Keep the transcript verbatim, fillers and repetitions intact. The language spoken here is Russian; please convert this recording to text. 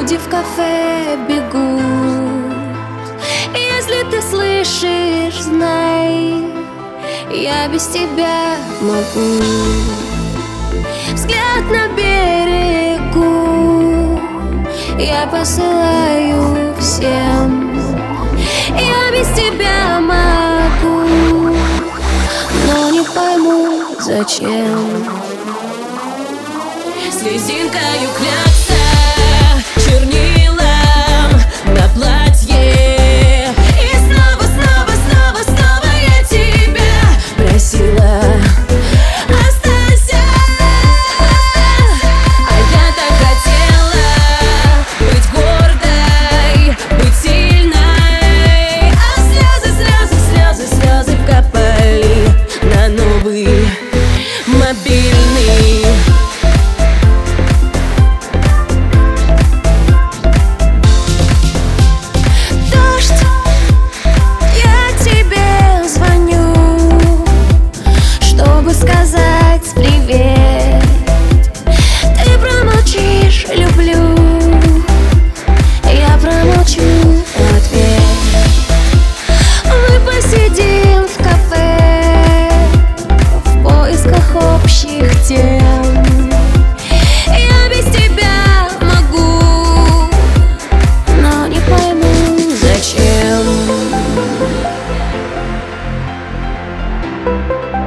Люди в кафе бегут. Если ты слышишь, знай, я без тебя могу. Взгляд на берегу я посылаю всем. Я без тебя могу, но не пойму, зачем. Слезинкою клякса чернилам на платье. И снова, снова, снова, снова я тебя просила: останься. А я так хотела быть гордой, быть сильной. А слезы, слезы, слезы, слезы капали на новый мобильный. Сказать привет, ты промолчишь, люблю, я промолчу в ответ. Мы посидим в кафе в поисках общих тем. Я без тебя могу, но не пойму, зачем.